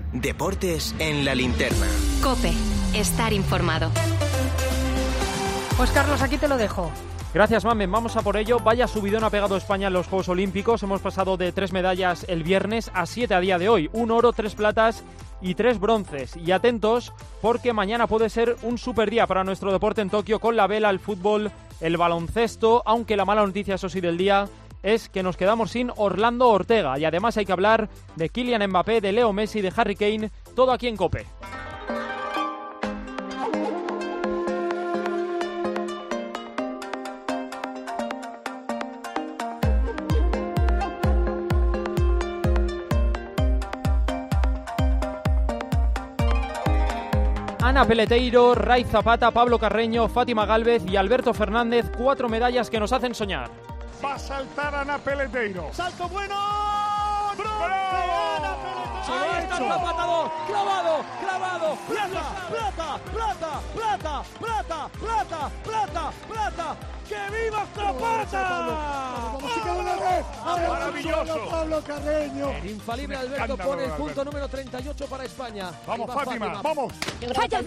Deportes en la linterna. COPE. Estar informado. Pues Carlos, aquí te lo dejo. Gracias, Mamen. Vamos a por ello. Vaya subidón ha pegado España en los Juegos Olímpicos. Hemos pasado de 3 medallas el viernes a 7 a día de hoy. 1 oro, 3 platas y 3 bronces. Y atentos, porque mañana puede ser un super día para nuestro deporte en Tokio, con la vela, el fútbol, el baloncesto, aunque la mala noticia, eso sí, del día es que nos quedamos sin Orlando Ortega. Y además hay que hablar de Kylian Mbappé, de Leo Messi, de Harry Kane, todo aquí en COPE. Ana Peleteiro, Ray Zapata, Pablo Carreño, Fátima Gálvez y Alberto Fernández, 4 medallas que nos hacen soñar. Va a saltar Ana Peleteiro. ¡Salto bueno! ¡Bravo! Ahí está Zapata, clavado. Plata. ¡Que viva Zapata! ¡Maravilloso! Pablo Carreño. El infalible Alberto pone el punto número 38 para España. Vamos, Fátima, vamos. ¡Falla!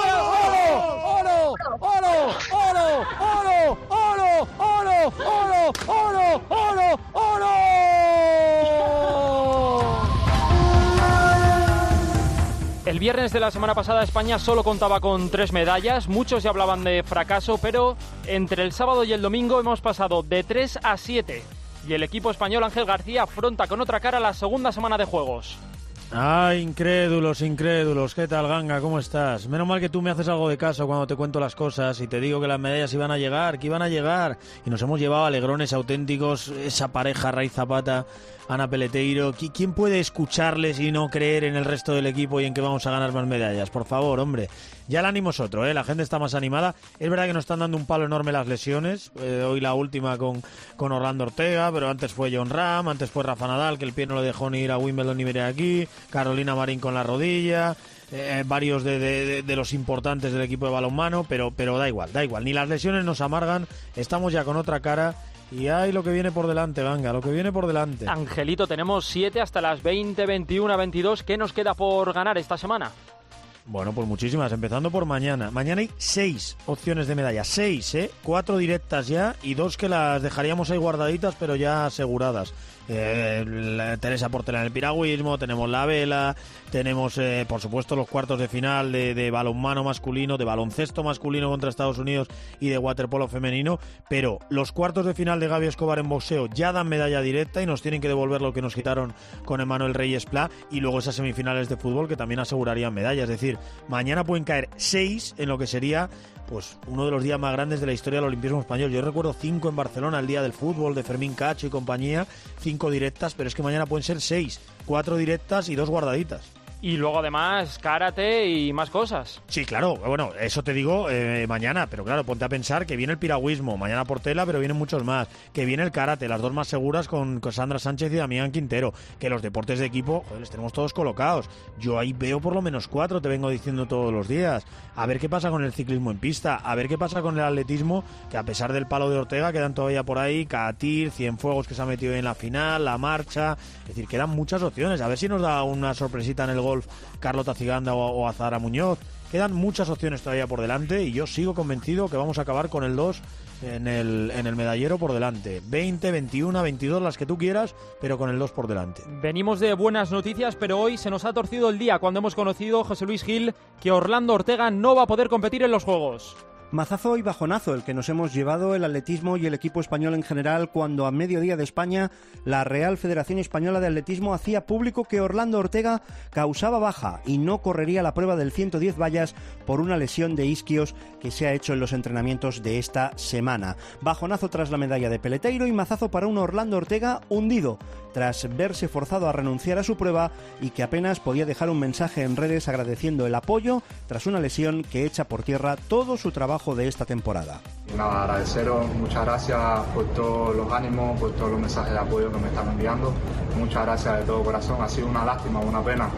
¡Oro! El viernes de la semana pasada España solo contaba con 3 medallas, muchos ya hablaban de fracaso, pero entre el sábado y el domingo hemos pasado de 3 a 7 y el equipo español Ángel García afronta con otra cara la segunda semana de Juegos. ¡Ay, incrédulos! ¿Qué tal, Ganga? ¿Cómo estás? Menos mal que tú me haces algo de caso cuando te cuento las cosas y te digo que las medallas iban a llegar, y nos hemos llevado alegrones auténticos, esa pareja Ray Zapata, Ana Peleteiro. ¿Quién puede escucharles y no creer en el resto del equipo y en que vamos a ganar más medallas? Por favor, hombre. Ya el ánimo es otro, la gente está más animada. Es verdad que nos están dando un palo enorme las lesiones. Hoy la última con Orlando Ortega, pero antes fue Jon Rahm, antes fue Rafa Nadal, que el pie no lo dejó ni ir a Wimbledon ni venir aquí. Carolina Marín con la rodilla. Varios de los importantes del equipo de balonmano, pero da igual. Ni las lesiones nos amargan. Estamos ya con otra cara. Y hay lo que viene por delante, Ganga, lo que viene por delante. Angelito, tenemos 7 hasta las 20, 21, 22. ¿Qué nos queda por ganar esta semana? Bueno, pues muchísimas, empezando por mañana. Mañana hay 6 opciones de medalla, 6, 4 directas ya y 2 que las dejaríamos ahí guardaditas, pero ya aseguradas. Teresa Portela en el piragüismo, tenemos la vela, tenemos por supuesto los cuartos de final de balonmano masculino, de baloncesto masculino contra Estados Unidos y de waterpolo femenino, pero los cuartos de final de Gaby Escobar en boxeo ya dan medalla directa y nos tienen que devolver lo que nos quitaron con Emmanuel Reyes Pla, y luego esas semifinales de fútbol que también asegurarían medallas. Es decir, mañana pueden caer 6 en lo que sería pues uno de los días más grandes de la historia del olimpismo español. Yo recuerdo 5 en Barcelona, el día del fútbol, de Fermín Cacho y compañía, 5 directas, pero es que mañana pueden ser 6, 4 directas y 2 guardaditas. Y luego además karate y más cosas. Sí, claro, bueno, eso te digo mañana, pero claro, ponte a pensar que viene el piragüismo, mañana Portela, pero vienen muchos más, que viene el karate, las 2 más seguras con Sandra Sánchez y Damián Quintero, que los deportes de equipo, joder, les tenemos todos colocados. Yo ahí veo por lo menos 4, te vengo diciendo todos los días. A ver qué pasa con el ciclismo en pista, a ver qué pasa con el atletismo, que a pesar del palo de Ortega quedan todavía por ahí Catir, Cienfuegos, que se ha metido en la final, la marcha, es decir, quedan muchas opciones. A ver si nos da una sorpresita en el golf Carlota Ciganda o Azahara Muñoz. Quedan muchas opciones todavía por delante y yo sigo convencido que vamos a acabar con el 2 en el medallero por delante. 20, 21, 22, las que tú quieras, pero con el 2 por delante. Venimos de buenas noticias, pero hoy se nos ha torcido el día cuando hemos conocido, José Luis Gil, que Orlando Ortega no va a poder competir en los Juegos. Mazazo y bajonazo el que nos hemos llevado el atletismo y el equipo español en general cuando a mediodía de España la Real Federación Española de Atletismo hacía público que Orlando Ortega causaba baja y no correría la prueba del 110 vallas por una lesión de isquios que se ha hecho en los entrenamientos de esta semana. Bajonazo tras la medalla de Peleteiro y mazazo para un Orlando Ortega hundido tras verse forzado a renunciar a su prueba y que apenas podía dejar un mensaje en redes agradeciendo el apoyo tras una lesión que echa por tierra todo su trabajo de esta temporada. Nada, agradeceros, muchas gracias por todos los ánimos, por todos los mensajes de apoyo que me están enviando. Muchas gracias de todo corazón. Ha sido una lástima, una pena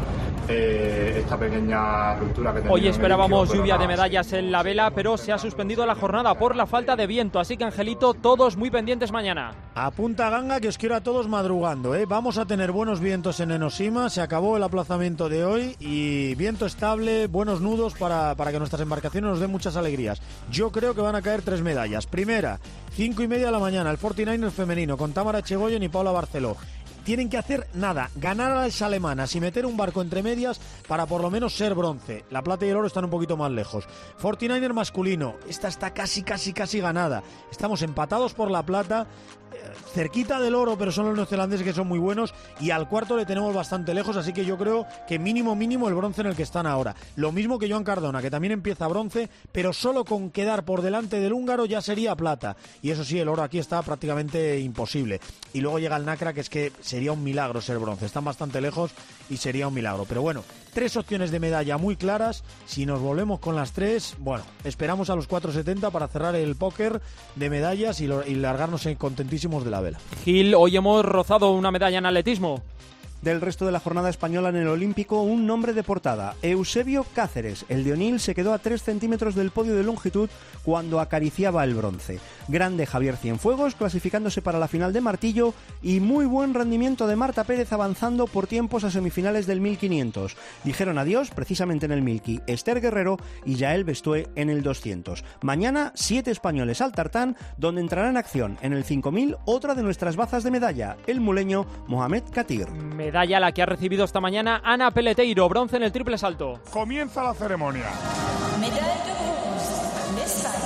esta pequeña ruptura que tenemos. Hoy esperábamos lluvia de medallas en la vela, pero se ha suspendido la jornada por la falta de viento. Así que, Angelito, todos muy pendientes mañana. Apunta ganga que os quiero a todos madrugando, ¿eh? Vamos a tener buenos vientos en Enoshima. Se acabó el aplazamiento de hoy y viento estable, buenos nudos para que nuestras embarcaciones nos den muchas alegrías. Yo creo que van a caer 3 medallas. Primera, 5:30 de la mañana, el 49ers femenino con Tamara Echegoyen y Paula Barceló. Tienen que hacer nada, ganar a las alemanas y meter un barco entre medias para por lo menos ser bronce. La plata y el oro están un poquito más lejos. 49er masculino, esta está casi ganada. Estamos empatados por la plata, cerquita del oro, pero son los neozelandeses que son muy buenos, y al cuarto le tenemos bastante lejos, así que yo creo que mínimo el bronce en el que están ahora. Lo mismo que Joan Cardona, que también empieza bronce, pero solo con quedar por delante del húngaro ya sería plata. Y eso sí, el oro aquí está prácticamente imposible. Y luego llega el Nacra, que es que sería un milagro ser bronce. Están bastante lejos y sería un milagro. Pero bueno, 3 opciones de medalla muy claras. Si nos volvemos con las 3, bueno, esperamos a los 4.70 para cerrar el póker de medallas y largarnos contentísimos de la vela. Gil, hoy hemos rozado una medalla en atletismo. Del resto de la jornada española en el Olímpico, un nombre de portada: Eusebio Cáceres. El de Onil se quedó a 3 centímetros del podio de longitud cuando acariciaba el bronce. Grande Javier Cienfuegos, clasificándose para la final de martillo, y muy buen rendimiento de Marta Pérez, avanzando por tiempos a semifinales del 1500. Dijeron adiós, precisamente en el Milky, Esther Guerrero y Yael Bestué en el 200. Mañana, 7 españoles al tartán, donde entrará en acción en el 5000 otra de nuestras bazas de medalla, el muleño Mohamed Katir. Medalla la que ha recibido esta mañana Ana Peleteiro, bronce en el triple salto. Comienza la ceremonia. Medalla de bronce, this time.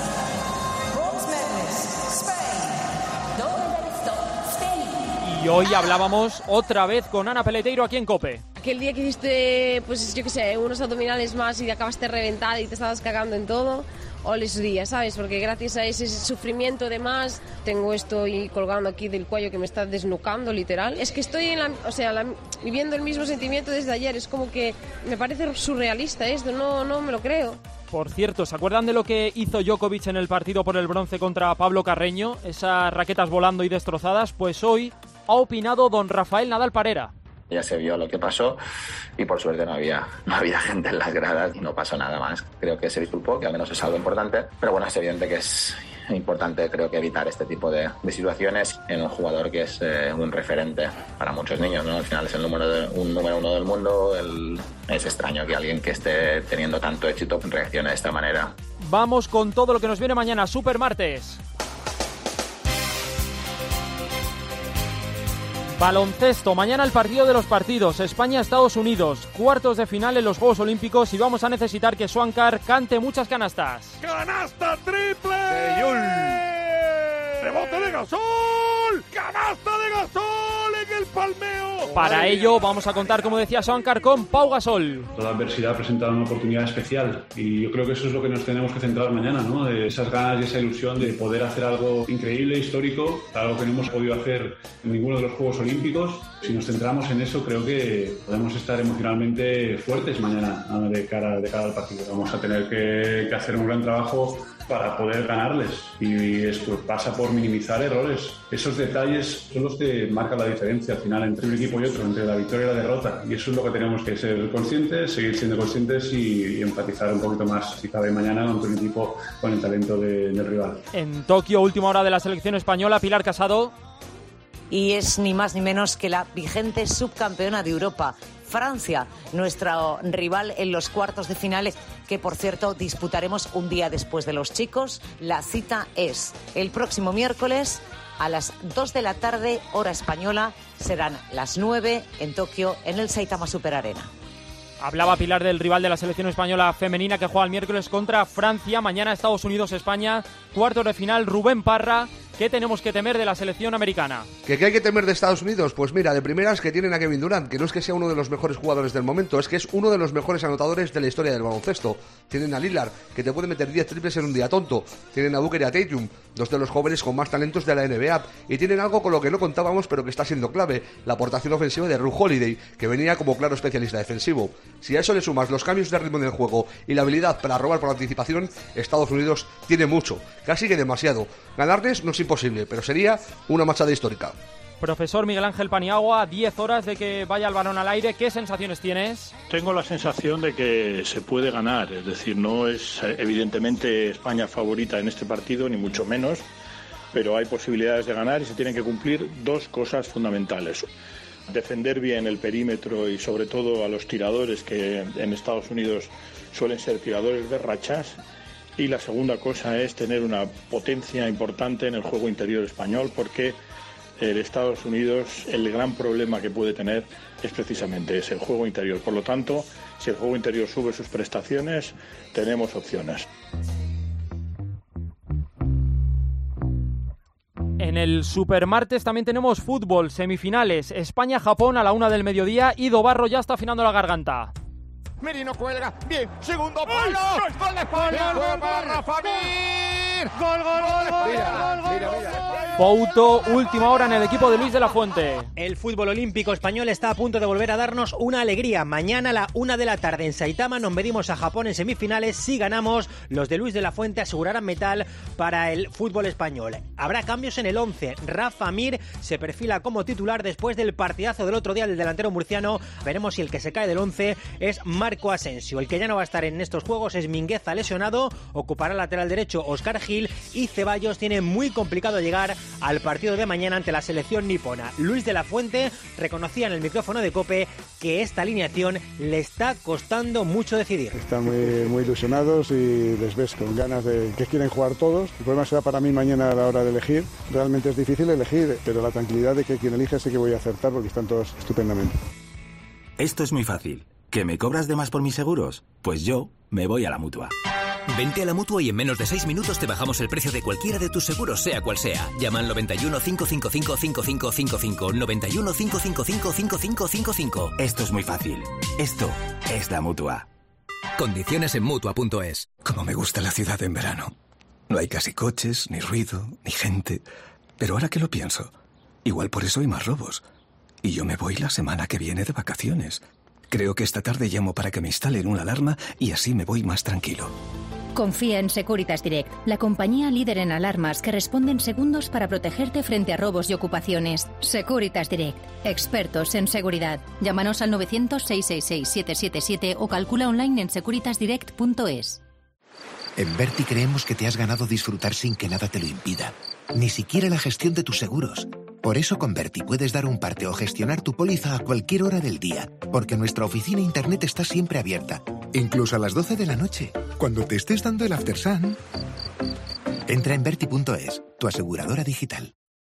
Bronze medalist, Spain. Gold medalist, Spain. Y hoy hablábamos otra vez con Ana Peleteiro aquí en COPE. Aquel día que hiciste, pues yo qué sé, unos abdominales más y acabaste reventada y te estabas cagando en todo. Ole su día, ¿sabes? Porque gracias a ese sufrimiento de más, tengo esto ahí colgando aquí del cuello que me está desnucando, literal. Es que estoy viviendo el mismo sentimiento desde ayer. Es como que me parece surrealista esto, no me lo creo. Por cierto, ¿se acuerdan de lo que hizo Djokovic en el partido por el bronce contra Pablo Carreño? Esas raquetas volando y destrozadas. Pues hoy ha opinado don Rafael Nadal Parera. Ya se vio lo que pasó y por suerte no había gente en las gradas y no pasó nada más. Creo que se disculpó, que al menos es algo importante, pero bueno, es evidente que es importante, creo que evitar este tipo de situaciones en un jugador que es un referente para muchos niños, ¿no? Al final es un número 1 del mundo. Es extraño que alguien que esté teniendo tanto éxito reaccione de esta manera. Vamos con todo lo que nos viene mañana, Super Martes. Baloncesto, mañana el partido de los partidos, España-Estados Unidos, cuartos de final en los Juegos Olímpicos, y vamos a necesitar que Swankar cante muchas canastas. ¡Canasta triple! ¡Rebote de Gasol! ¡Canasta de Gasol en el palmeo! Para ello vamos a contar, como decía Swankar, con Pau Gasol. Toda adversidad presenta una oportunidad especial y yo creo que eso es lo que nos tenemos que centrar mañana, ¿no? De esas ganas y esa ilusión de poder hacer algo increíble, histórico, algo que no hemos podido hacer en ninguno de los Juegos Olímpicos. Si nos centramos en eso, creo que podemos estar emocionalmente fuertes mañana de cara al partido. Vamos a tener que hacer un gran trabajo para poder ganarles, y esto pasa por minimizar errores. Esos detalles son los que marcan la diferencia al final entre un equipo y otro, entre la victoria y la derrota, y eso es lo que tenemos que ser conscientes, seguir siendo conscientes y empatizar un poquito más, si cabe, mañana contra un equipo con el talento del rival. En Tokio, última hora de la selección española, Pilar Casado. Y es ni más ni menos que la vigente subcampeona de Europa, Francia, nuestro rival en los cuartos de finales, que por cierto disputaremos un día después de los chicos. La cita es el próximo miércoles a las 2 de la tarde, hora española. Serán las 9 en Tokio, en el Saitama Super Arena. Hablaba Pilar del rival de la selección española femenina que juega el miércoles contra Francia. Mañana Estados Unidos-España, cuartos de final, Rubén Parra ¿Qué tenemos que temer de la selección americana? ¿Qué hay que temer de Estados Unidos? Pues mira, de primeras que tienen a Kevin Durant, que no es que sea uno de los mejores jugadores del momento, es que es uno de los mejores anotadores de la historia del baloncesto. Tienen a Lillard, que te puede meter 10 triples en un día tonto. Tienen a Booker y a Tatum, dos de los jóvenes con más talentos de la NBA. Y tienen algo con lo que no contábamos, pero que está siendo clave, la aportación ofensiva de Ru Holiday, que venía como claro especialista defensivo. Si a eso le sumas los cambios de ritmo del juego y la habilidad para robar por anticipación, Estados Unidos tiene mucho, casi que demasiado. Ganarles no es imposible, pero sería una machada histórica. Profesor Miguel Ángel Paniagua, 10 horas de que vaya el balón al aire, ¿qué sensaciones tienes? Tengo la sensación de que se puede ganar, es decir, no es evidentemente España favorita en este partido, ni mucho menos, pero hay posibilidades de ganar y se tienen que cumplir dos cosas fundamentales. Defender bien el perímetro y sobre todo a los tiradores, que en Estados Unidos suelen ser tiradores de rachas. Y la segunda cosa es tener una potencia importante en el juego interior español, porque el Estados Unidos, el gran problema que puede tener es precisamente ese, el juego interior. Por lo tanto, si el juego interior sube sus prestaciones, tenemos opciones. En el Supermartes también tenemos fútbol, semifinales, España-Japón a la 1 del mediodía y Dobarro ya está afinando la garganta. Merino cuelga, bien, segundo palo, gol de España, gol para Rafa Mir, gol. Pouto, última hora en el equipo de Luis de la Fuente. El fútbol olímpico español está a punto de volver a darnos una alegría. Mañana a la 1 de la tarde en Saitama nos medimos a Japón en semifinales. Si ganamos, los de Luis de la Fuente asegurarán metal para el fútbol español. Habrá cambios en el 11. Rafa Mir se perfila como titular después del partidazo del otro día del delantero murciano. Veremos si el que se cae del 11 es Marco Asensio. El que ya no va a estar en estos juegos es Mingueza, lesionado. Ocupará el lateral derecho Óscar Gil, y Ceballos tiene muy complicado llegar al partido de mañana ante la selección nipona. Luis de la Fuente reconocía en el micrófono de COPE que esta alineación le está costando mucho decidir. Están muy ilusionados y les ves con ganas de que quieren jugar todos. El problema será para mí mañana a la hora de elegir. Realmente es difícil elegir, pero la tranquilidad de que quien elija sé que voy a acertar porque están todos estupendamente. Esto es muy fácil. ¿Que me cobras de más por mis seguros? Pues yo me voy a la Mutua. Vente a la Mutua y en menos de 6 minutos te bajamos el precio de cualquiera de tus seguros, sea cual sea. Llama al 91 555 5555. 91 555 5555. Esto es muy fácil. Esto es la Mutua. Condiciones en Mutua.es. Como me gusta la ciudad en verano. No hay casi coches, ni ruido, ni gente. Pero ahora que lo pienso, igual por eso hay más robos. Y yo me voy la semana que viene de vacaciones. Creo que esta tarde llamo para que me instalen una alarma y así me voy más tranquilo. Confía en Securitas Direct, la compañía líder en alarmas que responde en segundos para protegerte frente a robos y ocupaciones. Securitas Direct, expertos en seguridad. Llámanos al 900-666-777 o calcula online en securitasdirect.es. En Berti creemos que te has ganado disfrutar sin que nada te lo impida, ni siquiera la gestión de tus seguros. Por eso con Berti puedes dar un parte o gestionar tu póliza a cualquier hora del día, porque nuestra oficina internet está siempre abierta, incluso a las 12 de la noche, cuando te estés dando el after sun. Entra en Berti.es, tu aseguradora digital.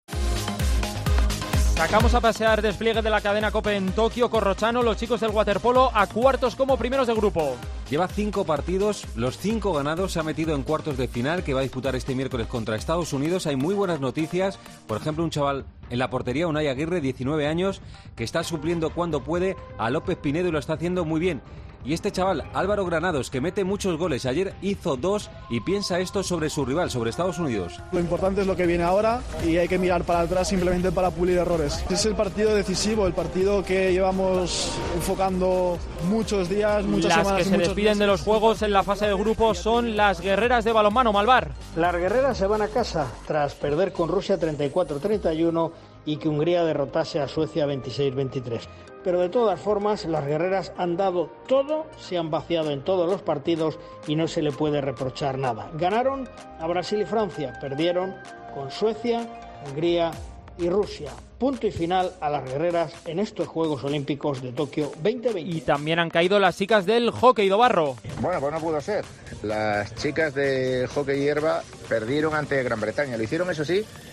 Sacamos a pasear despliegue de la cadena COPE en Tokio. Corrochano, los chicos del waterpolo a cuartos como primeros de grupo. Lleva 5 partidos, los 5 ganados, se ha metido en cuartos de final que va a disputar este miércoles contra Estados Unidos. Hay muy buenas noticias, por ejemplo un chaval en la portería, Unai Aguirre, 19 años, que está supliendo cuando puede a López Pinedo y lo está haciendo muy bien. Y este chaval, Álvaro Granados, que mete muchos goles, ayer hizo 2 y piensa esto sobre su rival, sobre Estados Unidos. Lo importante es lo que viene ahora y hay que mirar para atrás simplemente para pulir errores. Es el partido decisivo, el partido que llevamos enfocando muchos días, muchas semanas. Las que se despiden de los Juegos en la fase de grupos son las guerreras de balonmano, Malvar. Las guerreras se van a casa tras perder con Rusia 34-31 y que Hungría derrotase a Suecia 26-23. Pero de todas formas, las guerreras han dado todo, se han vaciado en todos los partidos y no se le puede reprochar nada. Ganaron a Brasil y Francia, perdieron con Suecia, Hungría y Rusia. Punto y final a las guerreras en estos Juegos Olímpicos de Tokio 2020. Y también han caído las chicas del hockey, Dobarro. Bueno, pues no pudo ser. Las chicas de hockey hierba perdieron ante Gran Bretaña. Lo hicieron, eso sí,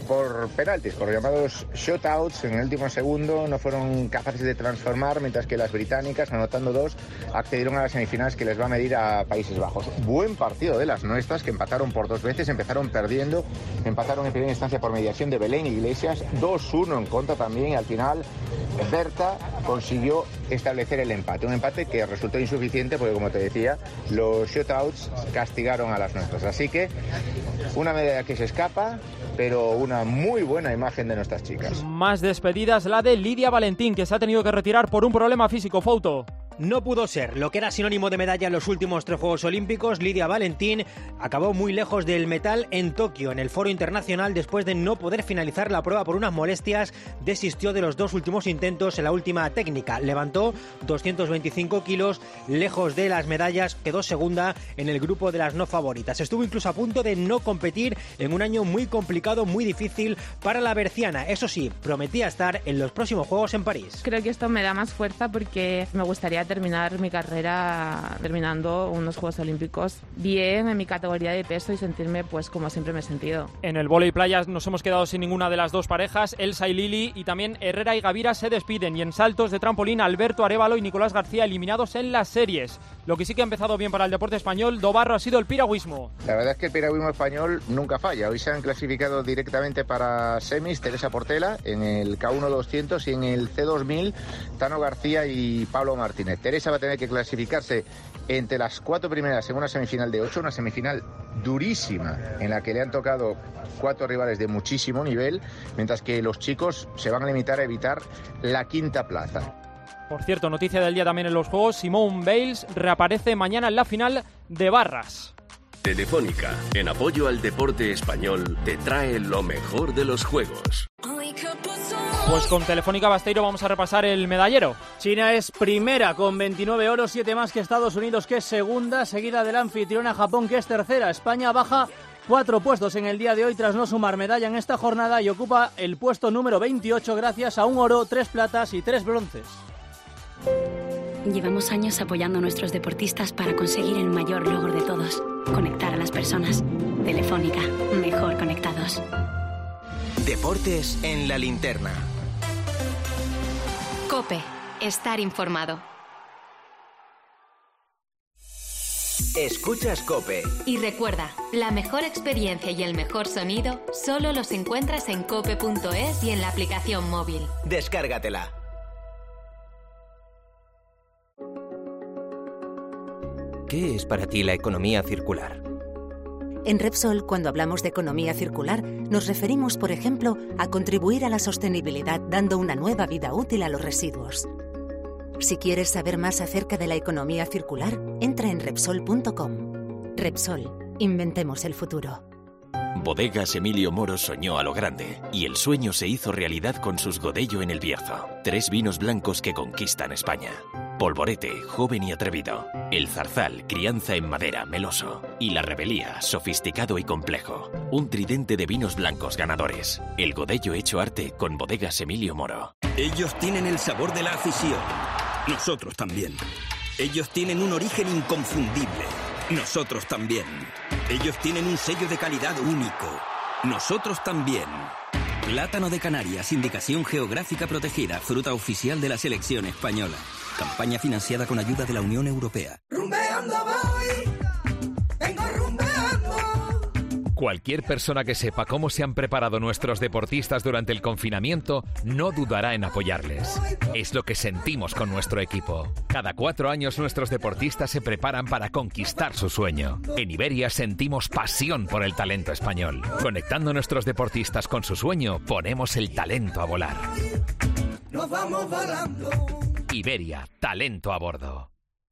por penaltis, por llamados shutouts. En el último segundo no fueron capaces de transformar, mientras que las británicas, anotando 2, accedieron a las semifinales que les va a medir a Países Bajos. Buen partido de las nuestras, que empataron por 2 veces, empezaron perdiendo, empataron en primera instancia por mediación de Belén Iglesias, 2-1 en contra también, y al final Berta consiguió establecer el empate. Un empate que resultó insuficiente porque, como te decía, los shutouts castigaron a las nuestras. Así que una medalla que se escapa, pero una muy buena imagen de nuestras chicas. Más despedidas, la de Lidia Valentín, que se ha tenido que retirar por un problema físico. Fouto. No pudo ser. Lo que era sinónimo de medalla en los últimos 3 Juegos Olímpicos, Lidia Valentín acabó muy lejos del metal en Tokio, en el Foro Internacional, después de no poder finalizar la prueba por unas molestias. Desistió de los 2 últimos intentos en la última técnica. Levantó 225 kilos, lejos de las medallas, quedó segunda en el grupo de las no favoritas. Estuvo incluso a punto de no competir en un año muy complicado, muy difícil para la berciana. Eso sí, prometía estar en los próximos Juegos en París. Creo que esto me da más fuerza porque me gustaría terminar mi carrera terminando unos Juegos Olímpicos bien en mi categoría de peso y sentirme pues como siempre me he sentido. En el vóley playa nos hemos quedado sin ninguna de las 2 parejas. Elsa y Lili, y también Herrera y Gavira se despiden, y en saltos de trampolín Alberto Arévalo y Nicolás García eliminados en las series. Lo que sí que ha empezado bien para el deporte español, Dobarro, ha sido el piragüismo. La verdad es que el piragüismo español nunca falla. Hoy se han clasificado directamente para semis Teresa Portela en el K1 200 y en el C2000 Tano García y Pablo Martínez. Teresa va a tener que clasificarse entre las 4 primeras en una semifinal de 8, una semifinal durísima en la que le han tocado 4 rivales de muchísimo nivel, mientras que los chicos se van a limitar a evitar la 5ª plaza. Por cierto, noticia del día también en los Juegos, Simone Biles reaparece mañana en la final de barras. Telefónica, en apoyo al deporte español, te trae lo mejor de los Juegos. Pues con Telefónica Basteiro vamos a repasar el medallero. China es primera con 29 oros, 7 más que Estados Unidos, que es segunda, seguida de la anfitriona Japón, que es tercera. España baja 4 puestos en el día de hoy tras no sumar medalla en esta jornada y ocupa el puesto número 28 gracias a 1 oro, 3 platas y 3 bronces. Llevamos años apoyando a nuestros deportistas para conseguir el mayor logro de todos, conectar a las personas. Telefónica, mejor conectados. Deportes en la linterna. COPE, estar informado. Escuchas COPE. Y recuerda, la mejor experiencia y el mejor sonido solo los encuentras en cope.es y en la aplicación móvil. Descárgatela. ¿Qué es para ti la economía circular? En Repsol, cuando hablamos de economía circular, nos referimos, por ejemplo, a contribuir a la sostenibilidad dando una nueva vida útil a los residuos. Si quieres saber más acerca de la economía circular, entra en Repsol.com. Repsol, inventemos el futuro. Bodegas Emilio Moro soñó a lo grande y el sueño se hizo realidad con sus Godello en el Bierzo. 3 vinos blancos que conquistan España. Polvorete, joven y atrevido. El Zarzal, crianza en madera, meloso. Y la Rebelía, sofisticado y complejo. Un tridente de vinos blancos ganadores. El Godello hecho arte con Bodegas Emilio Moro. Ellos tienen el sabor de la afición. Nosotros también. Ellos tienen un origen inconfundible. Nosotros también. Ellos tienen un sello de calidad único. Nosotros también. Plátano de Canarias, indicación geográfica protegida, fruta oficial de la selección española. Campaña financiada con ayuda de la Unión Europea. Rumbeando voy, vengo rumbeando. Cualquier persona que sepa cómo se han preparado nuestros deportistas durante el confinamiento no dudará en apoyarles. Es lo que sentimos con nuestro equipo. Cada 4 años nuestros deportistas se preparan para conquistar su sueño. En Iberia sentimos pasión por el talento español. Conectando nuestros deportistas con su sueño, ponemos el talento a volar. Nos vamos volando. Iberia, talento a bordo.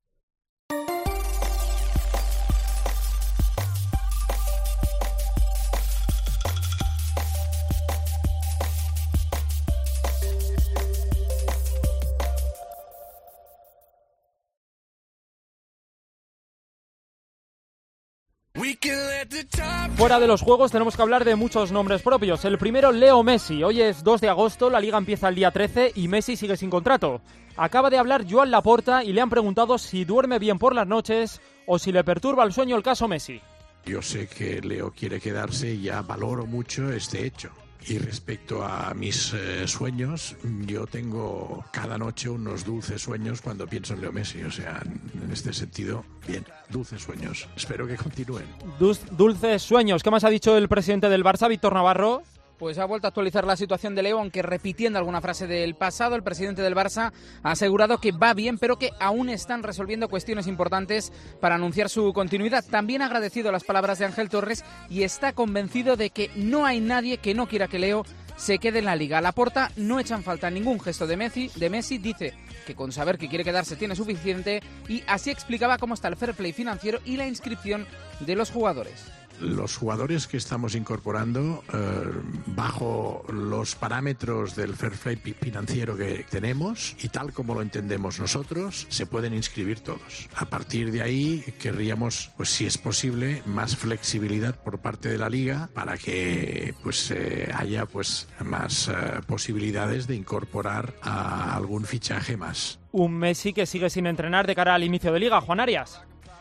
Fuera de los Juegos tenemos que hablar de muchos nombres propios. El primero, Leo Messi. Hoy es 2 de agosto, la Liga empieza el día 13 y Messi sigue sin contrato. Acaba de hablar Joan Laporta y le han preguntado si duerme bien por las noches o si le perturba el sueño el caso Messi. Yo sé que Leo quiere quedarse y ya valoro mucho este hecho. Y respecto a mis sueños, yo tengo cada noche unos dulces sueños cuando pienso en Leo Messi. O sea, en este sentido, bien, dulces sueños. Espero que continúen. Dulces sueños. ¿Qué más ha dicho el presidente del Barça, Víctor Navarro? Pues ha vuelto a actualizar la situación de Leo, aunque repitiendo alguna frase del pasado. El presidente del Barça ha asegurado que va bien, pero que aún están resolviendo cuestiones importantes para anunciar su continuidad. También ha agradecido las palabras de Ángel Torres y está convencido de que no hay nadie que no quiera que Leo se quede en la Liga. A Laporta no echan falta ningún gesto de Messi, dice que con saber que quiere quedarse tiene suficiente, y así explicaba cómo está el fair play financiero y la inscripción de los jugadores. Los jugadores que estamos incorporando bajo los parámetros del fair play financiero que tenemos y tal como lo entendemos nosotros, se pueden inscribir todos. A partir de ahí querríamos, pues si es posible, más flexibilidad por parte de la Liga para que pues haya pues más posibilidades de incorporar a algún fichaje más. Un Messi que sigue sin entrenar de cara al inicio de Liga. Juan Arias.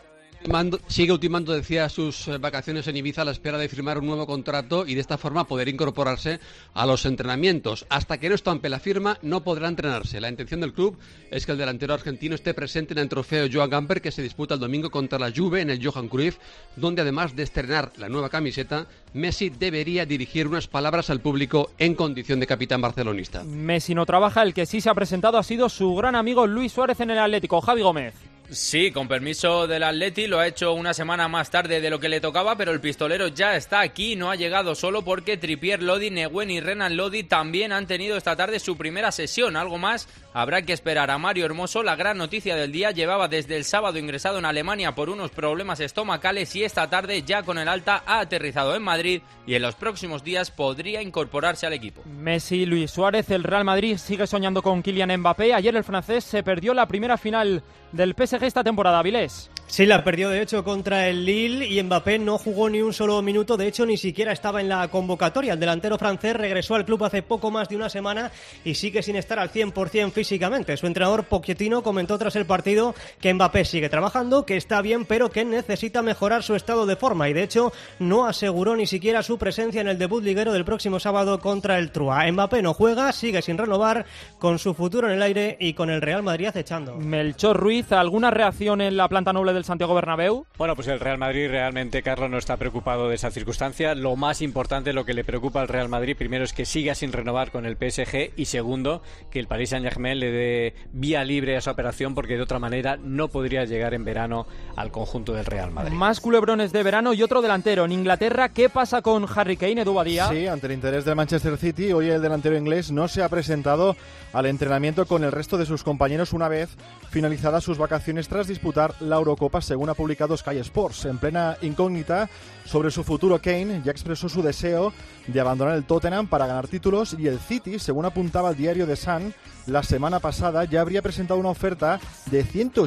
Sigue ultimando, decía, sus vacaciones en Ibiza a la espera de firmar un nuevo contrato y de esta forma poder incorporarse a los entrenamientos. Hasta que no estampe la firma, no podrá entrenarse. La intención del club es que el delantero argentino esté presente en el trofeo Joan Gamper, que se disputa el domingo contra la Juve en el Johan Cruyff, donde además de estrenar la nueva camiseta, Messi debería dirigir unas palabras al público en condición de capitán barcelonista. Messi no trabaja, el que sí se ha presentado ha sido su gran amigo Luis Suárez en el Atlético. Javi Gómez. Sí, con permiso del Atleti, lo ha hecho una semana más tarde de lo que le tocaba, pero el pistolero ya está aquí, no ha llegado solo porque Trippier, Lodi, Negüen y Renan Lodi también han tenido esta tarde su primera sesión. Algo más habrá que esperar a Mario Hermoso. La gran noticia del día: llevaba desde el sábado ingresado en Alemania por unos problemas estomacales y esta tarde ya con el alta ha aterrizado en Madrid y en los próximos días podría incorporarse al equipo. Messi, Luis Suárez, el Real Madrid sigue soñando con Kylian Mbappé. Ayer el francés se perdió la primera final del PSG esta temporada, Vilés. Sí, la perdió de hecho contra el Lille y Mbappé no jugó ni un solo minuto, de hecho ni siquiera estaba en la convocatoria. El delantero francés regresó al club hace poco más de una semana y sigue sin estar al 100% físicamente. Su entrenador Pochettino comentó tras el partido que Mbappé sigue trabajando, que está bien, pero que necesita mejorar su estado de forma y de hecho no aseguró ni siquiera su presencia en el debut liguero del próximo sábado contra el Troyes. Mbappé no juega, sigue sin renovar, con su futuro en el aire y con el Real Madrid acechando. Melchor Ruiz, ¿alguna reacción en la planta noble del Santiago Bernabéu? Bueno, pues el Real Madrid realmente, Carlos, no está preocupado de esa circunstancia. Lo más importante, lo que le preocupa al Real Madrid, primero es que siga sin renovar con el PSG y segundo, que el Paris Saint-Germain le dé vía libre a esa operación porque de otra manera no podría llegar en verano al conjunto del Real Madrid. Más culebrones de verano y otro delantero. En Inglaterra, ¿qué pasa con Harry Kane, Edu Badía? Sí, ante el interés del Manchester City, hoy el delantero inglés no se ha presentado al entrenamiento con el resto de sus compañeros una vez finalizadas sus vacaciones tras disputar la Eurocopa, según ha publicado Sky Sports. En plena incógnita sobre su futuro, Kane ya expresó su deseo de abandonar el Tottenham para ganar títulos y el City, según apuntaba el diario The Sun, la semana pasada ya habría presentado una oferta de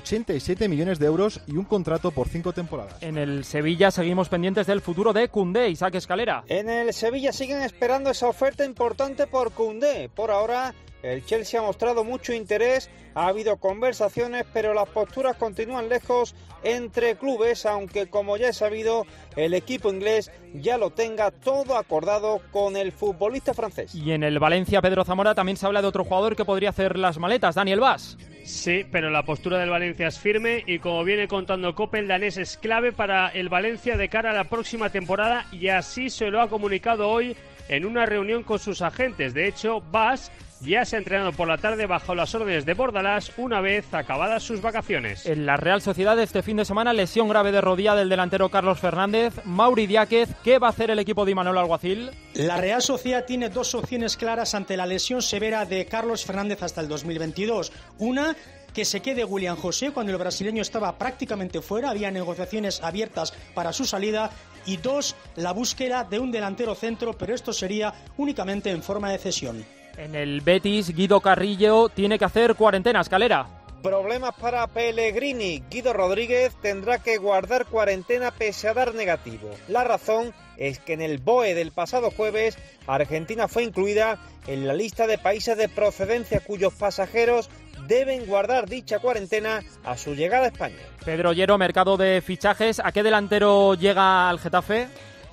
187 millones de euros y un contrato por 5 temporadas. En el Sevilla seguimos pendientes del futuro de Koundé. Isaac Escalera. En el Sevilla siguen esperando esa oferta importante por Koundé. Por ahora, el Chelsea ha mostrado mucho interés, ha habido conversaciones, pero las posturas continúan lejos entre clubes, aunque como ya he sabido, el equipo inglés ya lo tenga todo acordado con el futbolista francés. Y en el Valencia, Pedro Zamora, también se habla de otro jugador que podría hacer las maletas, Daniel Vaz. Sí, pero la postura del Valencia es firme y como viene contando Cope, el danés es clave para el Valencia de cara a la próxima temporada y así se lo ha comunicado hoy en una reunión con sus agentes. De hecho, Vaz ya se ha entrenado por la tarde bajo las órdenes de Bordalás una vez acabadas sus vacaciones. En la Real Sociedad este fin de semana, lesión grave de rodilla del delantero Carlos Fernández. Mauri Diáquez, ¿qué va a hacer el equipo de Imanol Alguacil? La Real Sociedad tiene dos opciones claras ante la lesión severa de Carlos Fernández hasta el 2022. Una, que se quede William José cuando el brasileño estaba prácticamente fuera, había negociaciones abiertas para su salida. Y dos, la búsqueda de un delantero centro, pero esto sería únicamente en forma de cesión. En el Betis, Guido Carrillo tiene que hacer cuarentena, Escalera. Problemas para Pellegrini. Guido Rodríguez tendrá que guardar cuarentena pese a dar negativo. La razón es que en el BOE del pasado jueves, Argentina fue incluida en la lista de países de procedencia cuyos pasajeros deben guardar dicha cuarentena a su llegada a España. Pedro Llero, mercado de fichajes. ¿A qué delantero llega al Getafe?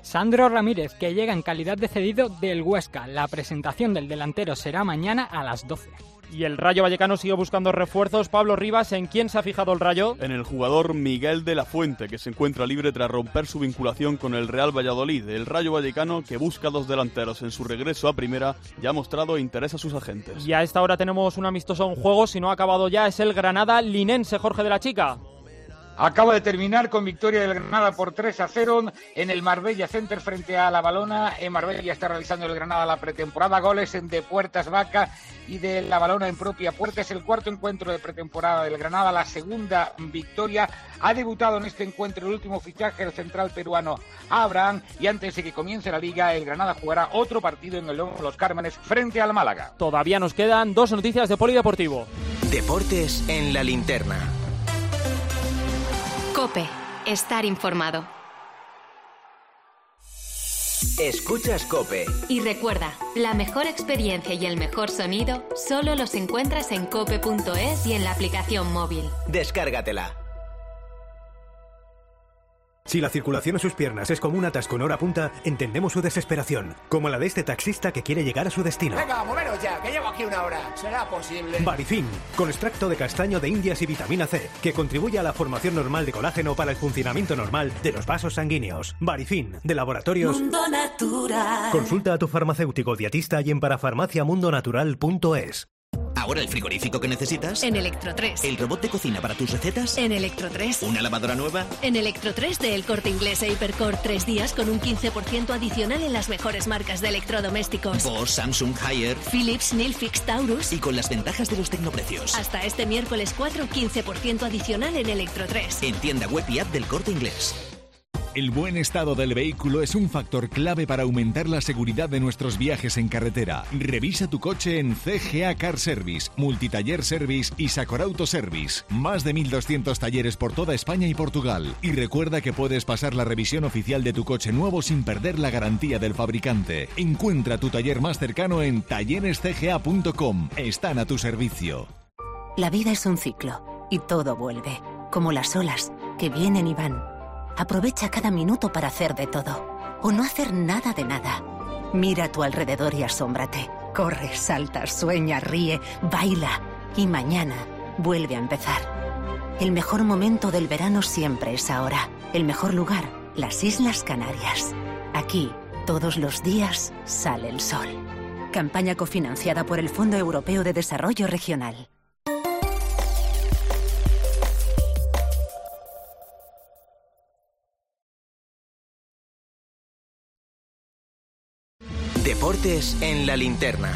Sandro Ramírez, que llega en calidad de cedido del Huesca. La presentación del delantero será mañana a las 12. Y el Rayo Vallecano sigue buscando refuerzos. Pablo Rivas, ¿en quién se ha fijado el Rayo? En el jugador Miguel de la Fuente, que se encuentra libre tras romper su vinculación con el Real Valladolid. El Rayo Vallecano, que busca 2 delanteros en su regreso a primera, ya ha mostrado interés a sus agentes. Y a esta hora tenemos un amistoso en juego, si no ha acabado ya, es el Granada linense. Jorge de la Chica. Acaba de terminar con victoria del Granada por 3-0 en el Marbella Center frente a La Valona. En Marbella está realizando el Granada la pretemporada. Goles de Puertas Vaca y de La Valona en propia puerta. Es el cuarto encuentro de pretemporada del Granada, la segunda victoria. Ha debutado en este encuentro el último fichaje, el central peruano Abraham. Y antes de que comience la Liga, el Granada jugará otro partido en el Los Cármenes frente al Málaga. Todavía nos quedan 2 noticias de Polideportivo. Deportes en la linterna. COPE. Estar informado. Escuchas COPE. Y recuerda, la mejor experiencia y el mejor sonido solo los encuentras en cope.es y en la aplicación móvil. Descárgatela. Si la circulación a sus piernas es como un atasco en hora punta, entendemos su desesperación, como la de este taxista que quiere llegar a su destino. Venga, moveros ya, que llevo aquí una hora. ¿Será posible? Barifin, con extracto de castaño de indias y vitamina C, que contribuye a la formación normal de colágeno para el funcionamiento normal de los vasos sanguíneos. Barifin, de Laboratorios Mundo Natural. Consulta a tu farmacéutico dietista y en parafarmaciamundonatural.es. ¿Ahora el frigorífico que necesitas? En Electro3. ¿El robot de cocina para tus recetas? En Electro3. ¿Una lavadora nueva? En Electro3 de El Corte Inglés e Hipercore 3 días con un 15% adicional en las mejores marcas de electrodomésticos. Bosch, Samsung, Haier, Philips, Nilfix, Taurus. Y con las ventajas de los tecnoprecios. Hasta este miércoles 4, 15% adicional en Electro3. En tienda web y app del Corte Inglés. El buen estado del vehículo es un factor clave para aumentar la seguridad de nuestros viajes en carretera. Revisa tu coche en CGA Car Service, Multitaller Service y Sacor Auto Service. Más de 1.200 talleres por toda España y Portugal. Y recuerda que puedes pasar la revisión oficial de tu coche nuevo sin perder la garantía del fabricante. Encuentra tu taller más cercano en tallerescga.com. Están a tu servicio. La vida es un ciclo y todo vuelve, como las olas que vienen y van. Aprovecha cada minuto para hacer de todo, o no hacer nada de nada. Mira a tu alrededor y asómbrate. Corre, salta, sueña, ríe, baila. Y mañana vuelve a empezar. El mejor momento del verano siempre es ahora. El mejor lugar, las Islas Canarias. Aquí, todos los días, sale el sol. Campaña cofinanciada por el Fondo Europeo de Desarrollo Regional. Deportes en la linterna.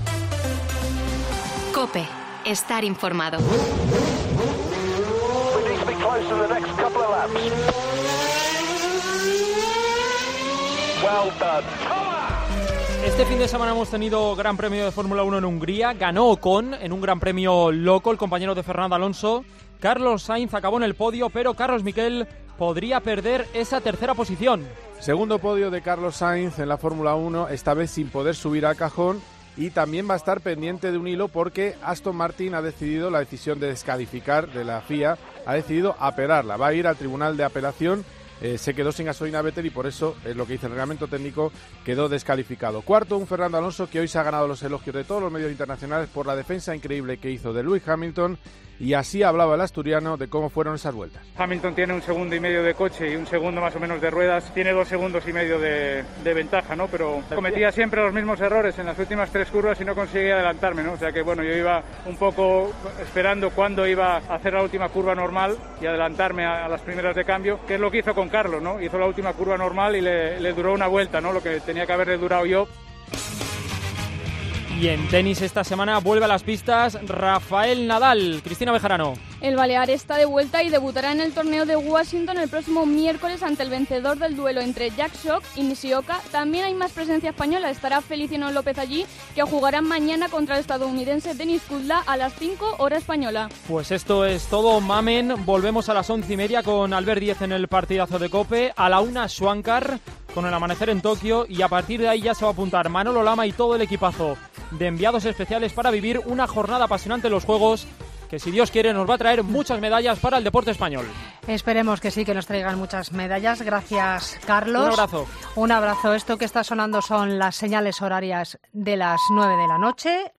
COPE. Estar informado. Este fin de semana hemos tenido Gran Premio de Fórmula 1 en Hungría. Ganó Ocon en un Gran Premio loco, el compañero de Fernando Alonso. Carlos Sainz acabó en el podio, pero Carlos Miquel podría perder esa tercera posición. Segundo podio de Carlos Sainz en la Fórmula 1, esta vez sin poder subir al cajón, y también va a estar pendiente de un hilo porque Aston Martin ha decidido la decisión de descalificar de la FIA, ha decidido apelarla, va a ir al Tribunal de Apelación. Se quedó sin gasolina Vettel y por eso, es lo que dice el reglamento técnico, quedó descalificado. Cuarto, un Fernando Alonso que hoy se ha ganado los elogios de todos los medios internacionales por la defensa increíble que hizo de Lewis Hamilton, y así hablaba el asturiano de cómo fueron esas vueltas. Hamilton tiene 1,5 segundos de coche y 1 segundo más o menos de ruedas, tiene 2,5 segundos de ventaja, ¿no? Pero cometía siempre los mismos errores en las últimas 3 curvas y no conseguía adelantarme, ¿no? O sea que bueno, yo iba un poco esperando cuándo iba a hacer la última curva normal y adelantarme a las primeras de cambio, que es lo que hizo con Carlos, ¿no? Hizo la última curva normal y le duró una vuelta, ¿no? Lo que tenía que haberle durado yo. Y en tenis esta semana vuelve a las pistas Rafael Nadal. Cristina Bejarano. El balear está de vuelta y debutará en el torneo de Washington el próximo miércoles ante el vencedor del duelo entre Jack Sock y Nishioka. También hay más presencia española. Estará Feliciano López allí, que jugará mañana contra el estadounidense Denis Kudla a las 5 hora española. Pues esto es todo, mamen. Volvemos a las 11:30 con Albert Díez en el partidazo de COPE. A la 1 Swankar con el amanecer en Tokio, y a partir de ahí ya se va a apuntar Manolo Lama y todo el equipazo de enviados especiales para vivir una jornada apasionante en los Juegos que si Dios quiere nos va a traer muchas medallas para el deporte español. Esperemos que sí, que nos traigan muchas medallas. Gracias, Carlos. Un abrazo. Un abrazo. Esto que está sonando son las señales horarias de las 9 de la noche.